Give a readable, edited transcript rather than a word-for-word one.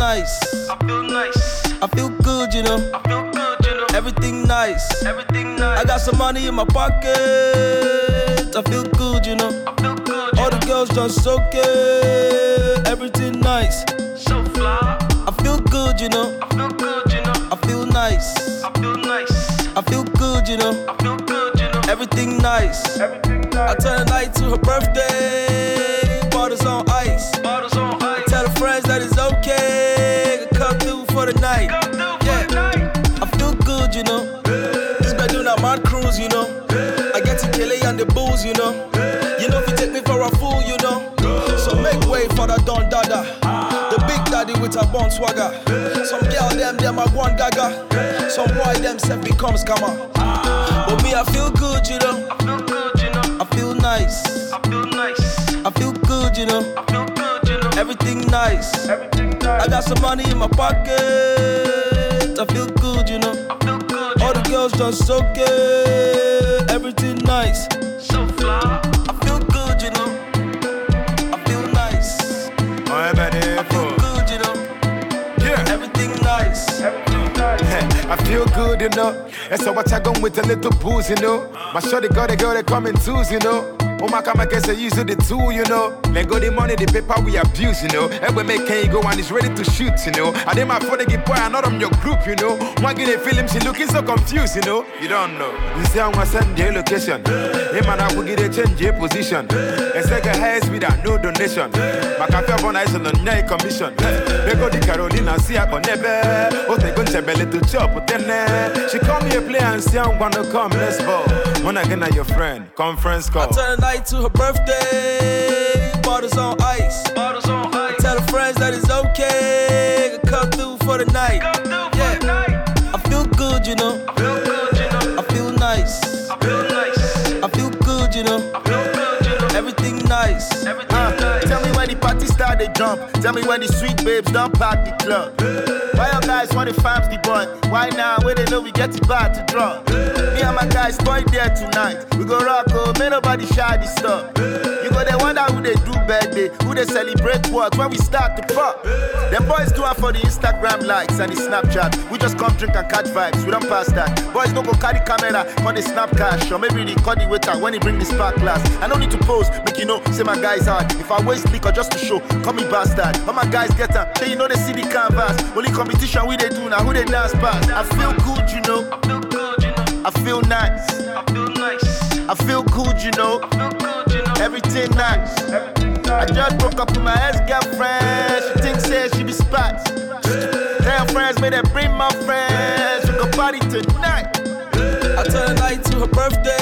nice. I feel nice. I feel good, you know. I feel good, you know. Everything nice. Everything nice. I got some money in my pocket. I feel good, you know. I feel good. All the girls just okay. Everything nice. So fly. I feel good, you know. I feel good, you know. I feel nice. I feel nice. I feel good, you know. I feel good, you know. Everything nice. Everything nice. I turn the night to her birthday. Bottles on ice. Bottles on ice. Tell her friends that it's okay. Come through for the night. Come through for the night. I feel good, you know. This been doing a mad cruise, you know. I get to Kelly and the booze, you know. You know if you take me for a fool, you know. So make way for the Don Dada. The big daddy with a bone swagger. Some girl them a one gaga. Some boy them self becomes scammer. But me I feel good, you know. I feel good, you know. I feel nice. I feel nice. I feel good, you know. I feel good, you know. Everything nice. Everything nice. I got some money in my pocket. I feel good, you know. I feel good. All the girls just okay. Everything nice. So fly. I feel good, you know. I feel nice. I feel good, you know. Yeah. Everything nice. Everything nice. I feel good, you know. And so what I go with a little booze, you know. My shorty got a girl that come in twos, you know. Oh my God, I guess I use the tool, you know. Let go the money, the paper we abuse, you know. And we make can you go and he's ready to shoot, you know. I did my phone get boy, I'm not on your group, you know. One get a film, she looking so confused, you know. You don't know. You see, I'm gonna send your location. Hey man, I will get a change your position. And second highest with a no donation. My cafe on ice on the night commission. They go to Carolina, see I can never. Oh, they go to belly to chop, but then she call me a player and say I'm gonna come, let's go. When I get at your friend, conference call. I turn the night to her birthday. Bottles on ice. Bottles on ice. Tell her friends that it's okay. Come through for the night. Come through for the night. I feel good, you know. I feel good, you know. I feel nice. I feel nice. I feel good, you know. I feel good, you know. Everything nice. Everything nice. Tell me when the party start, they jump. Tell me when the sweet babes don't pack the club. Why you guys want to farms the boy? Why now? Where they know we get it bad to drop. Me and my guys point there tonight. We go rock, oh, may nobody shy this stuff. You go they wonder who they do birthday, who they celebrate what when we start to pop. Them boys do it for the Instagram likes and the Snapchat. We just come drink and catch vibes, we don't pass that. Boys don't go carry camera, call the snap cash. Or maybe they call the waiter when he bring the spark glass. I don't need to pose, make you know, say my guys hard. If I waste liquor just to show, call me bastard. All my guys get up, say you know they see the canvas. Only competition we they do now, who they dance past. I feel good, you know. I feel good, you know. I feel nice. I feel nice. I feel good, you know. I feel good, you know. Everything nice. Everything I nice. just broke up with my ex-girlfriend. She thinks say she be spots. Tell friends, may they bring my friends. We go party tonight. I turn the night to her birthday.